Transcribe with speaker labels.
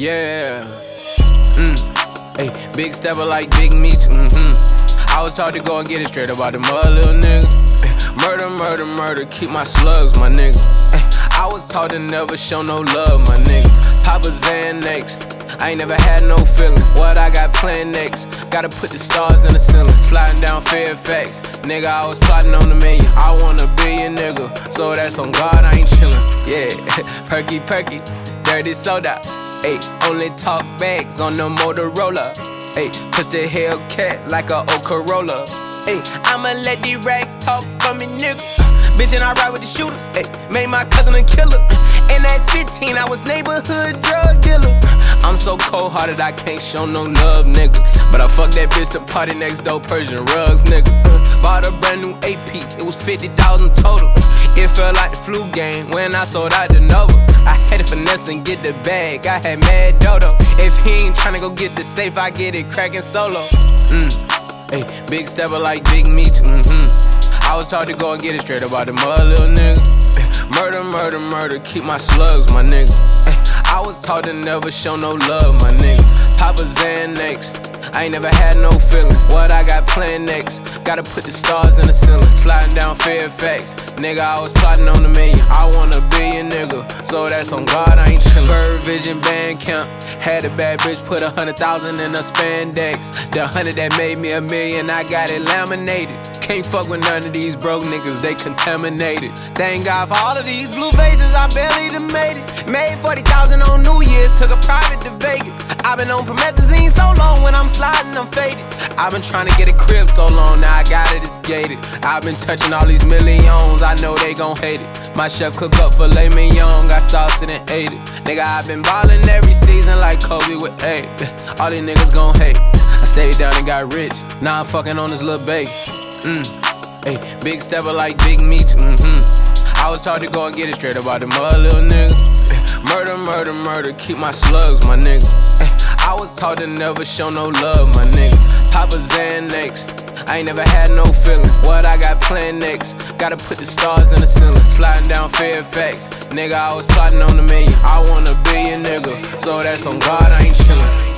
Speaker 1: Yeah. Hey, big stepper like Big Meech. I was taught to go and get it straight about the mother, little nigga. Murder, murder, murder, keep my slugs, my nigga. I was taught to never show no love, my nigga. Papa Xanax, I ain't never had no feeling. What I got planned next? Gotta put the stars in the ceiling. Sliding down Fairfax, nigga, I was plotting on $1 million. I want $1 billion, nigga, so that's on God, I ain't chillin'. Yeah, perky, perky, dirty soda. Ayy, only talk bags on the Motorola. Ayy, push the Hellcat like a old Corolla. Ayy, I'ma let these racks talk for me, nigga. Bitch, and I ride with the shooters. Ayy, made my cousin a killer. And at 15, I was neighborhood drug dealer. I'm so cold-hearted, I can't show no love, nigga. But I fucked that bitch to party next door, Persian rugs, nigga. Bought a brand new AP, it was 50,000 total. It felt like the flu game when I sold out the Nova. I had to finesse and get the bag, I had mad dodo. If he ain't tryna go get the safe, I get it crackin' solo. Hey, big stepper like Big Meech. I was taught to go and get it straight about the mother, little nigga. Murder, murder, murder, keep my slugs, my nigga. I was taught to never show no love, my nigga. Papa Xanax, I ain't never had no feeling. What I got planned next? Gotta put the stars in the ceiling. Sliding down Fairfax, nigga, I was plotting on $1 million. I want $1 billion, nigga, so that's on God, I ain't chillin'. Bird Vision Bandcamp, had a bad bitch put 100,000 in a spandex. The 100 that made me $1 million, I got it laminated. Can't fuck with none of these broke niggas, they contaminated. Thank God for all of these blue faces, I barely done made it. Made 40,000 on New Year's, took a private to Vegas. I've been on promethazine so long, when I'm sliding, I'm faded. I've been trying to get a crib so long, now I got it, it's gated. I've been touching all these millions, I know they gon' hate it. My chef cook up filet mignon, got sauce and ate it. Nigga, I've been ballin' every season like Kobe with 8. All these niggas gon' hate. I stayed down and got rich, now I'm fucking on this little baby. Hey, big stepper like Big Meech. I was taught to go and get it straight about the mother, little nigga. Murder, murder, murder, keep my slugs, my nigga. I was taught to never show no love, my nigga. Papa Xanax, I ain't never had no feeling. What I got planned next? Gotta put the stars in the ceiling. Sliding down Fairfax, nigga, I was plotting on $1 million. I want $1 billion, nigga, so that's on God, I ain't chillin'.